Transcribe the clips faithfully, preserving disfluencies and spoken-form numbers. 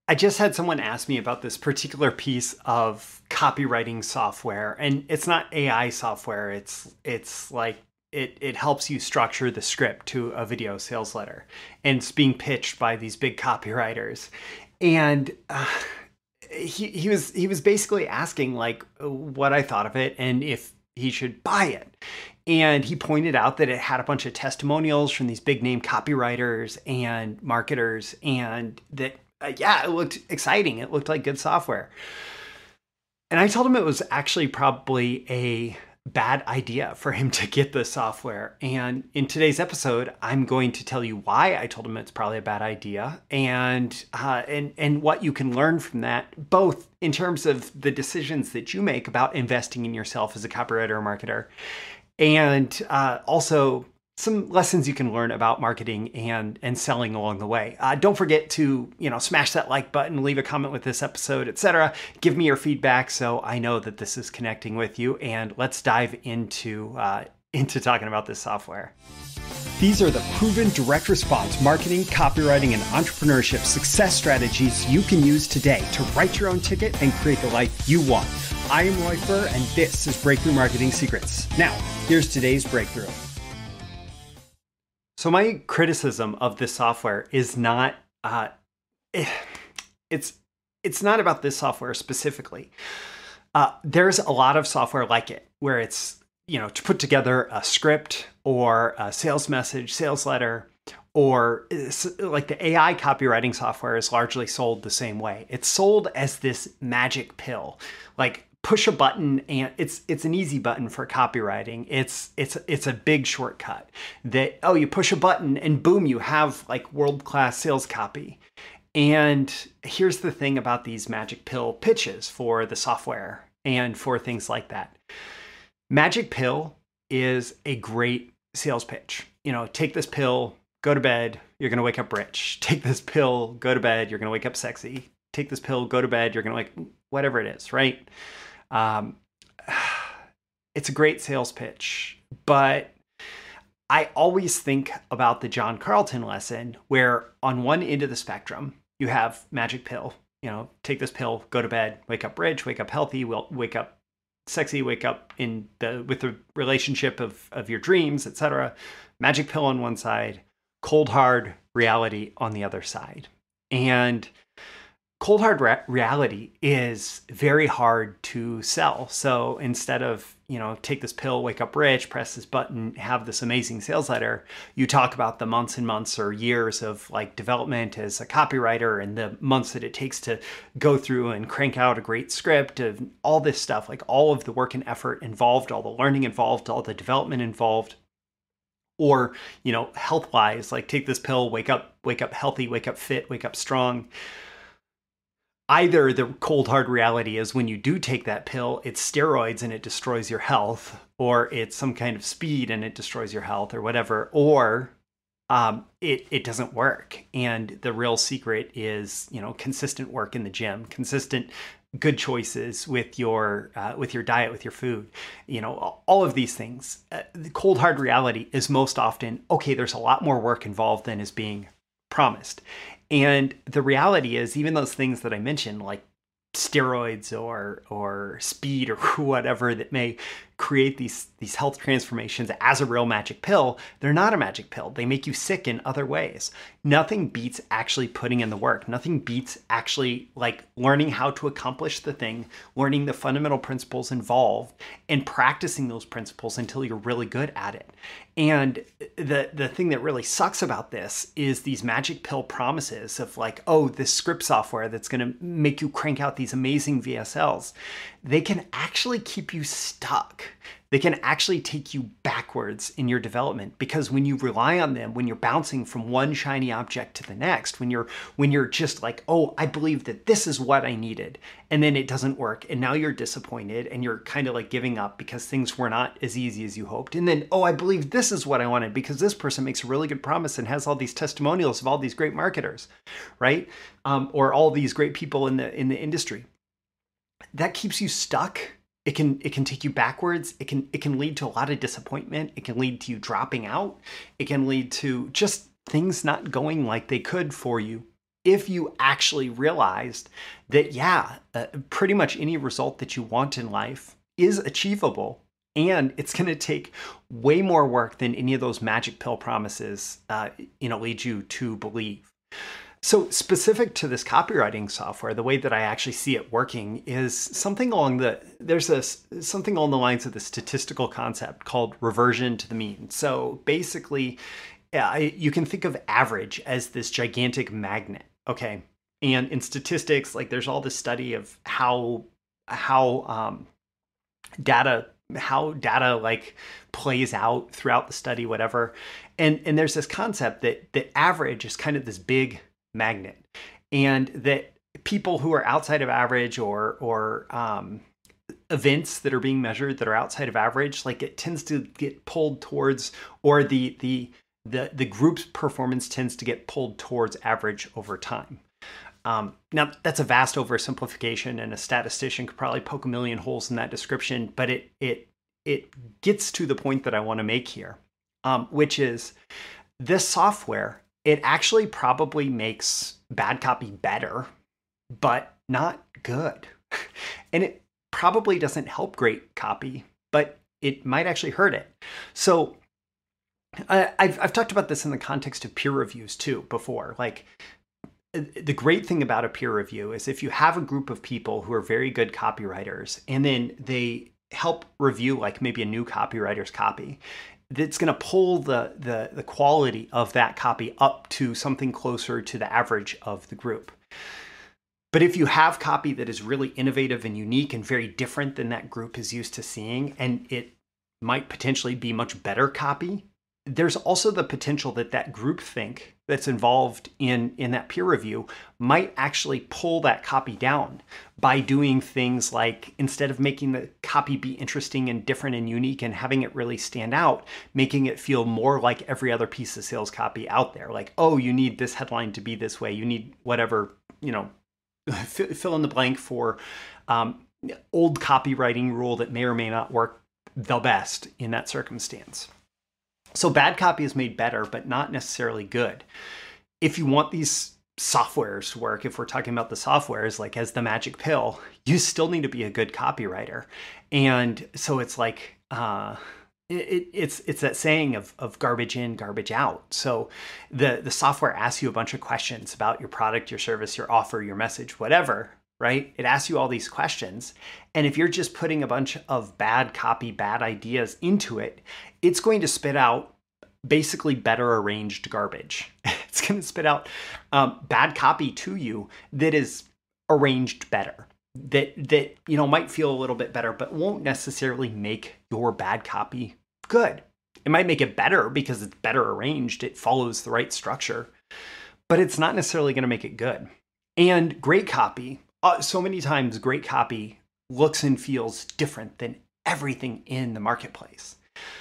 I just had someone ask me about this particular piece of copywriting software, and it's not A I software. It's it's like it it helps you structure the script to a video sales letter, and it's being pitched by these big copywriters. And uh, he he was he was basically asking like what I thought of it and if he should buy it. And he pointed out that it had a bunch of testimonials from these big name copywriters and marketers, and that uh, yeah, it looked exciting. It looked like good software. And I told him it was actually probably a bad idea for him to get the software. And in today's episode, I'm going to tell you why I told him it's probably a bad idea, and uh, and and what you can learn from that, both in terms of the decisions that you make about investing in yourself as a copywriter or marketer, and uh, also some lessons you can learn about marketing and and selling along the way. Uh, don't forget to, you know, smash that like button, leave a comment with this episode, et cetera. Give me your feedback so I know that this is connecting with you. And let's dive into uh, into talking about this software. These are the proven direct response marketing, copywriting, and entrepreneurship success strategies you can use today to write your own ticket and create the life you want. I am Roy Furr, and this is Breakthrough Marketing Secrets. Now, here's today's breakthrough. So my criticism of this software is not, uh, it's it's not about this software specifically. Uh, there's a lot of software like it where it's, you know, to put together a script or a sales message, sales letter, or like the A I copywriting software is largely sold the same way. It's sold as this magic pill, like push a button and it's it's an easy button for copywriting. It's it's it's a big shortcut that, oh, you push a button and boom, you have like world-class sales copy. And here's the thing about these magic pill pitches for the software and for things like that. Magic pill is a great sales pitch. You know, take this pill, go to bed, you're going to wake up rich. Take this pill, go to bed, you're going to wake up sexy. Take this pill, go to bed, you're going to wake, whatever it is, right? Um, it's a great sales pitch, but I always think about the John Carlton lesson where on one end of the spectrum, you have magic pill, you know, take this pill, go to bed, wake up rich, wake up healthy, wake up sexy, wake up in the, with the relationship of, of your dreams, et cetera. Magic pill on one side, cold, hard reality on the other side. And cold hard re- reality is very hard to sell. So instead of, you know, take this pill, wake up rich, press this button, have this amazing sales letter, you talk about the months and months or years of like development as a copywriter and the months that it takes to go through and crank out a great script of all this stuff, like all of the work and effort involved, all the learning involved, all the development involved. Or, you know, health-wise, like take this pill, wake up, wake up healthy, wake up fit, wake up strong. Either the cold hard reality is when you do take that pill, it's steroids and it destroys your health, or it's some kind of speed and it destroys your health or whatever, or um, it, it doesn't work. And the real secret is, you know, consistent work in the gym, consistent good choices with your uh, with your diet, with your food, you know, all of these things. Uh, the cold hard reality is most often, okay, there's a lot more work involved than is being promised. And the reality is, even those things that I mentioned, like steroids or or speed or whatever that may create these these health transformations as a real magic pill, they're not a magic pill. They make you sick in other ways. Nothing beats actually putting in the work. Nothing beats actually like learning how to accomplish the thing, learning the fundamental principles involved, and practicing those principles until you're really good at it. And the the thing that really sucks about this is these magic pill promises of like, oh, this script software that's going to make you crank out these amazing V S Ls. They can actually keep you stuck. They can actually take you backwards in your development, because when you rely on them, when you're bouncing from one shiny object to the next, when you're when you're just like, oh, I believe that this is what I needed, and then it doesn't work, and now you're disappointed and you're kind of like giving up because things were not as easy as you hoped. And then, oh, I believe this is what I wanted because this person makes a really good promise and has all these testimonials of all these great marketers, right? Um, or all these great people in the in the industry. That keeps you stuck. It can it can take you backwards. It can it can lead to a lot of disappointment. It can lead to you dropping out. It can lead to just things not going like they could for you. if you actually realized that, yeah, uh, pretty much any result that you want in life is achievable, and it's going to take way more work than any of those magic pill promises, uh, you know, lead you to believe. So specific to this copywriting software, the way that I actually see it working is something along the, there's a, something along the lines of the statistical concept called reversion to the mean. So basically, yeah, you can think of average as this gigantic magnet, okay? And in statistics, like there's all this study of how, how um, data, how data like plays out throughout the study, whatever. And, and there's this concept that, that average is kind of this big magnet, and that people who are outside of average, or or um, events that are being measured that are outside of average, like it tends to get pulled towards, or the the the the group's performance tends to get pulled towards average over time. Um, now that's a vast oversimplification, and a statistician could probably poke a million holes in that description, but it it it gets to the point that I want to make here, um, which is this software. It actually probably makes bad copy better, but not good. And it probably doesn't help great copy, but it might actually hurt it. So uh, I've, I've talked about this in the context of peer reviews too before. Like, the great thing about a peer review is if you have a group of people who are very good copywriters, and then they help review like maybe a new copywriter's copy, that's going to pull the, the, the quality of that copy up to something closer to the average of the group. But if you have copy that is really innovative and unique and very different than that group is used to seeing, and it might potentially be much better copy, there's also the potential that that groupthink that's involved in, in that peer review might actually pull that copy down by doing things like, instead of making the copy be interesting and different and unique and having it really stand out, making it feel more like every other piece of sales copy out there. Like, oh, you need this headline to be this way. You need whatever, you know, fill in the blank for um, old copywriting rule that may or may not work the best in that circumstance. So bad copy is made better, but not necessarily good. If you want these softwares to work, if we're talking about the softwares like as the magic pill, you still need to be a good copywriter. And so it's like, uh, it, it's it's that saying of, of garbage in, garbage out. So the, the software asks you a bunch of questions about your product, your service, your offer, your message, whatever, right? It asks you all these questions. And if you're just putting a bunch of bad copy, bad ideas into it, it's going to spit out basically better arranged garbage. It's going to spit out um, bad copy to you that is arranged better, that, that, you know, might feel a little bit better, but won't necessarily make your bad copy good. It might make it better because it's better arranged. It follows the right structure, but it's not necessarily going to make it good. And great copy, uh, so many times great copy looks and feels different than everything in the marketplace.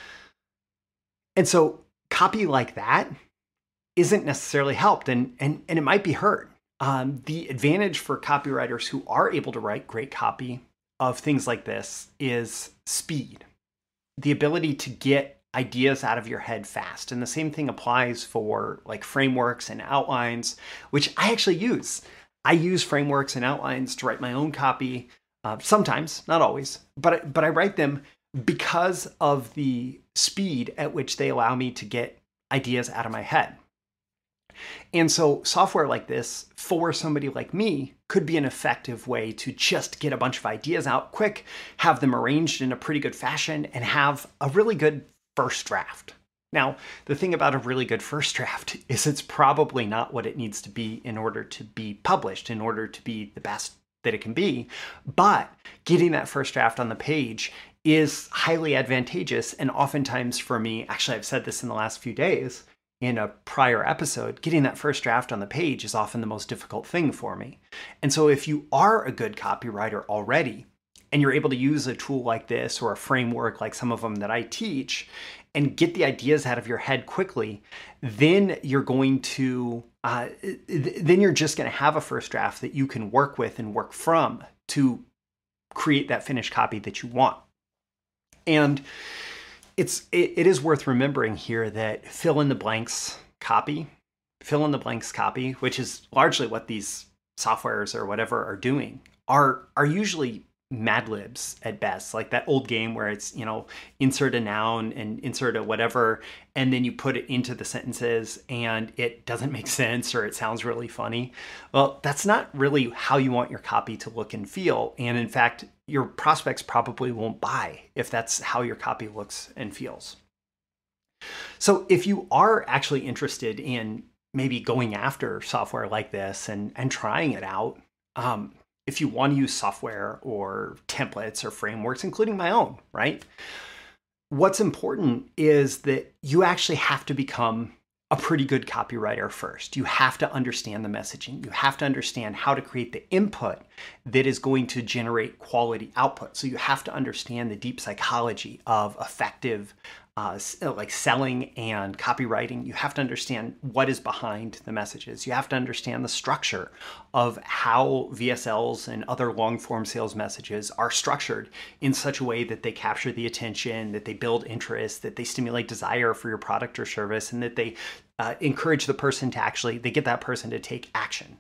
And so copy like that isn't necessarily helped, and, and, and it might be hurt. Um, the advantage for copywriters who are able to write great copy of things like this is speed, the ability to get ideas out of your head fast. And the same thing applies for like frameworks and outlines, which I actually use. I use frameworks and outlines to write my own copy, uh, sometimes, not always, but, but I write them because of the speed at which they allow me to get ideas out of my head. And so software like this for somebody like me could be an effective way to just get a bunch of ideas out quick, have them arranged in a pretty good fashion, and have a really good first draft. Now, the thing about a really good first draft is it's probably not what it needs to be in order to be published, in order to be the best that it can be. But getting that first draft on the page is highly advantageous. And oftentimes for me, actually, I've said this in the last few days in a prior episode, getting that first draft on the page is often the most difficult thing for me. And so if you are a good copywriter already, and you're able to use a tool like this or a framework like some of them that I teach, and get the ideas out of your head quickly, then you're going to, uh, then you're just going to have a first draft that you can work with and work from to create that finished copy that you want. And it's it, it is worth remembering here that fill in the blanks copy, fill in the blanks copy, which is largely what these softwares or whatever are doing, are are usually Mad Libs at best, like that old game where it's, you know, insert a noun and insert a whatever, and then you put it into the sentences and it doesn't make sense or it sounds really funny. Well, that's not really how you want your copy to look and feel. And in fact, your prospects probably won't buy if that's how your copy looks and feels. So if you are actually interested in maybe going after software like this and, and trying it out, um, if you want to use software or templates or frameworks, including my own, right? What's important is that you actually have to become a pretty good copywriter first. You have to understand the messaging. You have to understand how to create the input that is going to generate quality output. So you have to understand the deep psychology of effective Uh, like selling and copywriting. You have to understand what is behind the messages. You have to understand the structure of how V S Ls and other long form sales messages are structured in such a way that they capture the attention, that they build interest, that they stimulate desire for your product or service, and that they uh, encourage the person to actually, they get that person to take action.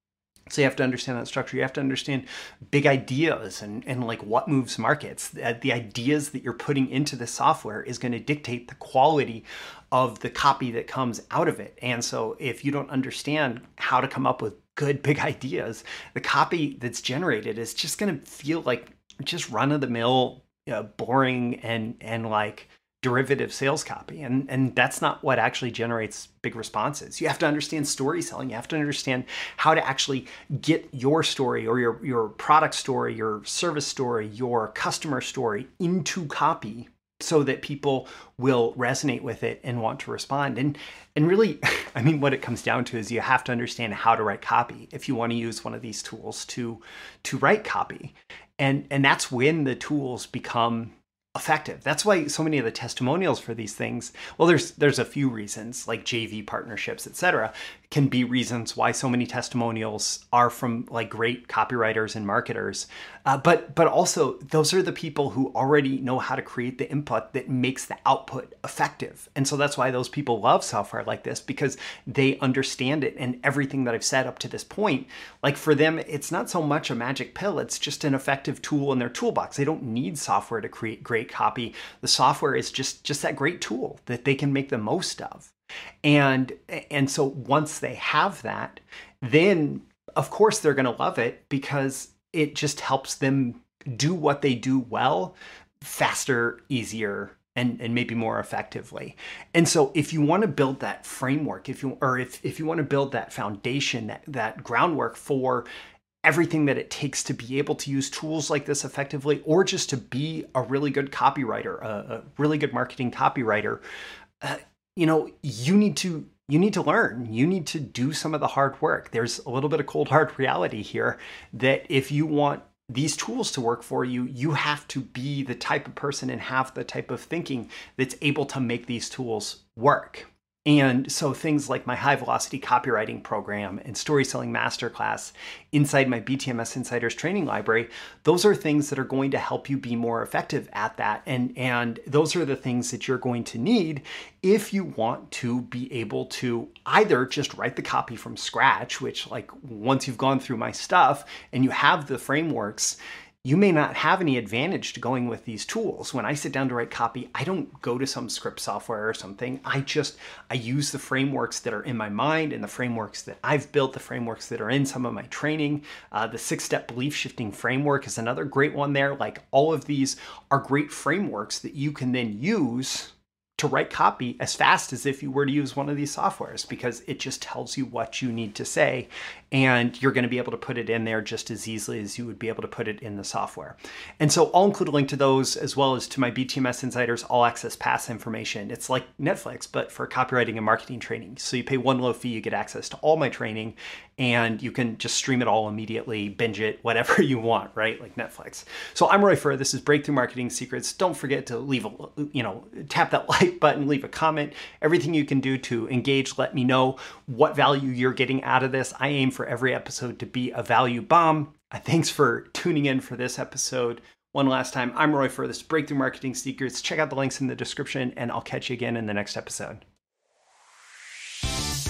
So you have to understand that structure. You have to understand big ideas and, and like what moves markets. The ideas that you're putting into the software is going to dictate the quality of the copy that comes out of it. And so if you don't understand how to come up with good big ideas, the copy that's generated is just going to feel like just run-of-the-mill, you know, boring and and like derivative sales copy. And, and that's not what actually generates big responses. You have to understand story selling. You have to understand how to actually get your story or your, your product story, your service story, your customer story into copy so that people will resonate with it and want to respond. And, and really, I mean, what it comes down to is you have to understand how to write copy if you want to use one of these tools to, to write copy. And, and that's when the tools become effective. That's why so many of the testimonials for these things, well, there's there's a few reasons, like J V partnerships, et cetera, can be reasons why so many testimonials are from like great copywriters and marketers. Uh, but but also those are the people who already know how to create the input that makes the output effective. And so that's why those people love software like this, because they understand it. And everything that I've said up to this point, like for them, it's not so much a magic pill. It's just an effective tool in their toolbox. They don't need software to create great copy. The software is just just that great tool that they can make the most of. And and so once they have that, then of course they're going to love it, because it just helps them do what they do well, faster, easier, and, and maybe more effectively. And so if you want to build that framework, if you or if, if you want to build that foundation, that, that groundwork for everything that it takes to be able to use tools like this effectively, or just to be a really good copywriter, a, a really good marketing copywriter, uh, you know, you need to you need to learn. You need to do some of the hard work. There's a little bit of cold hard reality here that if you want these tools to work for you, you have to be the type of person and have the type of thinking that's able to make these tools work. And so things like my high velocity copywriting program and story selling masterclass inside my B T M S Insiders training library, those are things that are going to help you be more effective at that. And, and those are the things that you're going to need if you want to be able to either just write the copy from scratch, which like once you've gone through my stuff and you have the frameworks, you may not have any advantage to going with these tools. When I sit down to write copy, I don't go to some script software or something. I just, I use the frameworks that are in my mind and the frameworks that I've built, the frameworks that are in some of my training. Uh, the six-step belief shifting framework is another great one there. Like all of these are great frameworks that you can then use to write copy as fast as if you were to use one of these softwares, because it just tells you what you need to say, and you're going to be able to put it in there just as easily as you would be able to put it in the software. And so I'll include a link to those, as well as to my B T M S Insiders All Access Pass information. It's like Netflix, but for copywriting and marketing training. So you pay one low fee, you get access to all my training, and you can just stream it all immediately, binge it, whatever you want, right? Like Netflix. So I'm Roy Furr. This is Breakthrough Marketing Secrets. Don't forget to leave a, you know, tap that like button, leave a comment, everything you can do to engage. Let me know what value you're getting out of this. I aim for every episode to be a value bomb. Uh, Thanks for tuning in for this episode. One last time, I'm Roy Furr. This is Breakthrough Marketing Secrets. Check out the links in the description, and I'll catch you again in the next episode.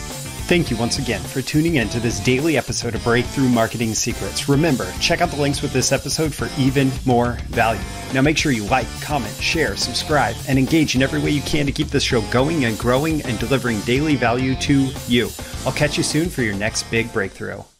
Thank you once again for tuning in to this daily episode of Breakthrough Marketing Secrets. Remember, check out the links with this episode for even more value. Now make sure you like, comment, share, subscribe, and engage in every way you can to keep this show going and growing and delivering daily value to you. I'll catch you soon for your next big breakthrough.